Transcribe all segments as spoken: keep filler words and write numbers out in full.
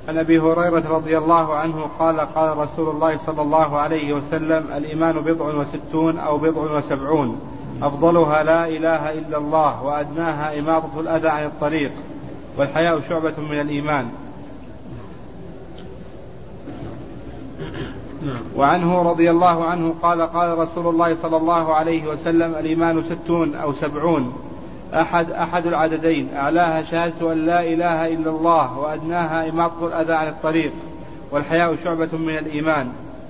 عن أبي هريرة رضي الله عنه قال قال رسول الله صلى الله عليه وسلم: الإيمان بضع وستون أو بضع وسبعون، أفضلها لا إله إلا الله، وأدناها إماطة الأذى عن الطريق، والحياء شعبة من الإيمان. وعنه رضي الله عنه قال قال رسول الله صلى الله عليه وسلم: الإيمان ستون أو سبعون، أحد, أحد العددين، أعلاها شهادة أن لا إله إلا الله، وأدناها إماطة الأذى عن الطريق، والحياء شعبة من الإيمان.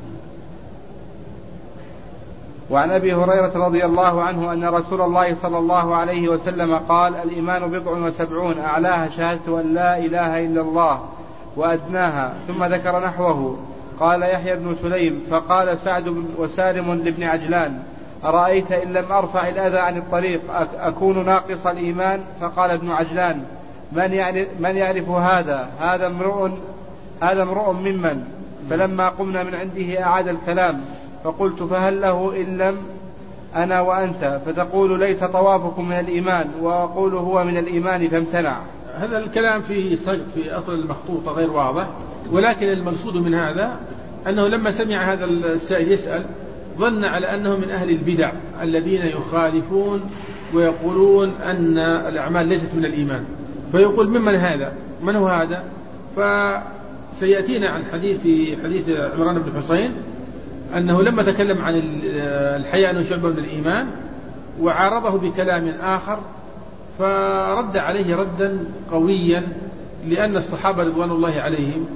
وعن أبي هريرة رضي الله عنه أن رسول الله صلى الله عليه وسلم قال: الإيمان بضع وسبعون، أعلاها شهادة أن لا إله إلا الله، وأدناها، ثم ذكر نحوه. قال يحيى بن سليم: فقال سعد وسالم لابن عجلان: أرأيت إن لم أرفع الأذى عن الطريق أكون ناقص الإيمان؟ فقال ابن عجلان: من يعرف, من يعرف هذا هذا امرؤ هذا امرؤ ممن. فلما قمنا من عنده أعاد الكلام، فقلت: فهل له إن لم أنا وأنت؟ فتقول: ليس طوافكم من الإيمان، وأقول هو من الإيمان، فامتنع. هذا الكلام فيه صدق في أصل المخطوطة غير واضح، ولكن المقصود من هذا أنه لما سمع هذا السائل يسأل ظن على أنه من أهل البدع الذين يخالفون ويقولون أن الأعمال ليست من الإيمان، فيقول: ممن هذا؟ من هو هذا؟ فسيأتينا عن حديث في حديث عمران بن حسين أنه لما تكلم عن الحياء أنه شعبة من الإيمان وعارضه بكلام آخر، فرد عليه ردا قويا، لأن الصحابة رضوان الله عليهم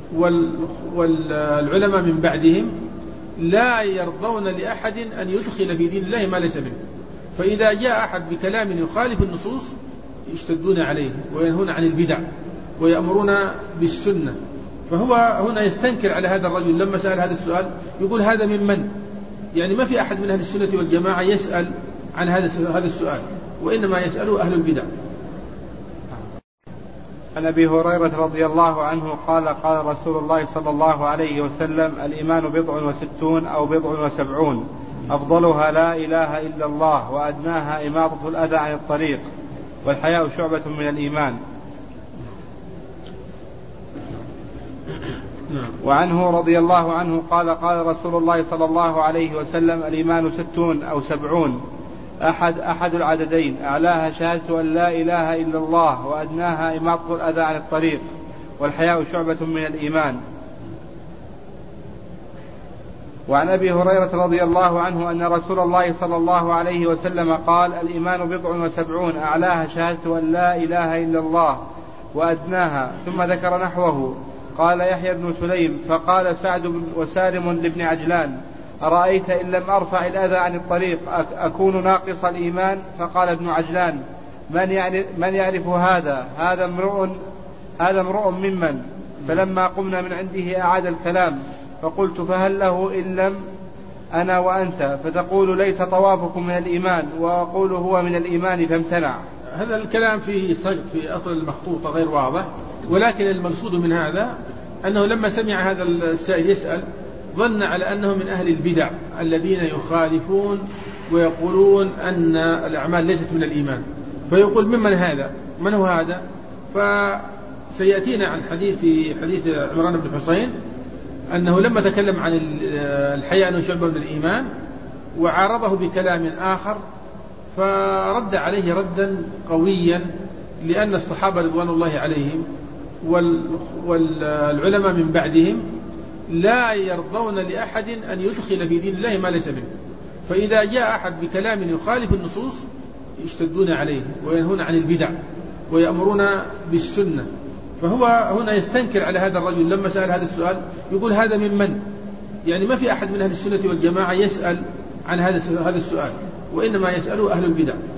والعلماء من بعدهم لا يرضون لأحد أن يدخل في دين الله ما ليس منه، فإذا جاء أحد بكلام يخالف النصوص يشتدون عليه وينهون عن البدع ويأمرون بالسنة. فهو هنا يستنكر على هذا الرجل لما سأل هذا السؤال، يقول: هذا ممن؟ يعني ما في أحد من أهل السنة والجماعة يسأل عن هذا هذا السؤال، وإنما يسأله أهل البدع. عن أبي هريرة رضي الله عنه قال قال رسول الله صلى الله عليه وسلم: الإيمان بضع وستون أو بضع وسبعون، أفضلها لا إله إلا الله، وأدناها إماطة الأذى عن الطريق، والحياء شعبة من الإيمان. وعنه رضي الله عنه قال قال رسول الله صلى الله عليه وسلم: الإيمان ستون أو سبعون، أحد, أحد العددين، أعلاها شهادة أن لا إله إلا الله، وأدناها إماطة الأذى عن الطريق، والحياء شعبة من الإيمان. وعن أبي هريرة رضي الله عنه أن رسول الله صلى الله عليه وسلم قال: الإيمان بضع وسبعون، أعلاها شهادة أن لا إله إلا الله، وأدناها، ثم ذكر نحوه. قال يحيى بن سليم: فقال سعد وسالم لابن عجلان: أرأيت إن لم أرفع الأذى عن الطريق أكون ناقص الإيمان؟ فقال ابن عجلان: من يعرف, من يعرف هذا هذا امرؤ هذا امرؤ ممن. فلما قمنا من عنده أعاد الكلام، فقلت: فهل له إن لم أنا وأنت؟ فتقول: ليس طوافكم من الإيمان، وأقول هو من الإيمان، فامتنع. هذا الكلام فيه صدق في أصل المخطوطة غير واضح، ولكن المقصود من هذا أنه لما سمع هذا السائل يسأل ظن على أنه من أهل البدع الذين يخالفون ويقولون أن الأعمال ليست من الإيمان، فيقول: ممن هذا؟ من هو هذا؟ فسيأتينا عن حديث في حديث عمران بن حسين أنه لما تكلم عن الحياء أنه شعبة من الإيمان وعارضه بكلام آخر، فرد عليه ردا قويا، لأن الصحابة رضوان الله عليهم والعلماء من بعدهم لا يرضون لأحد أن يدخل في دين الله ما ليس منه، فإذا جاء أحد بكلام يخالف النصوص يشتدون عليه وينهون عن البدع ويأمرون بالسنة. فهو هنا يستنكر على هذا الرجل لما سأل هذا السؤال، يقول: هذا ممن؟ يعني ما في أحد من أهل السنة والجماعة يسأل عن هذا هذا السؤال، وإنما يسأله أهل البدع.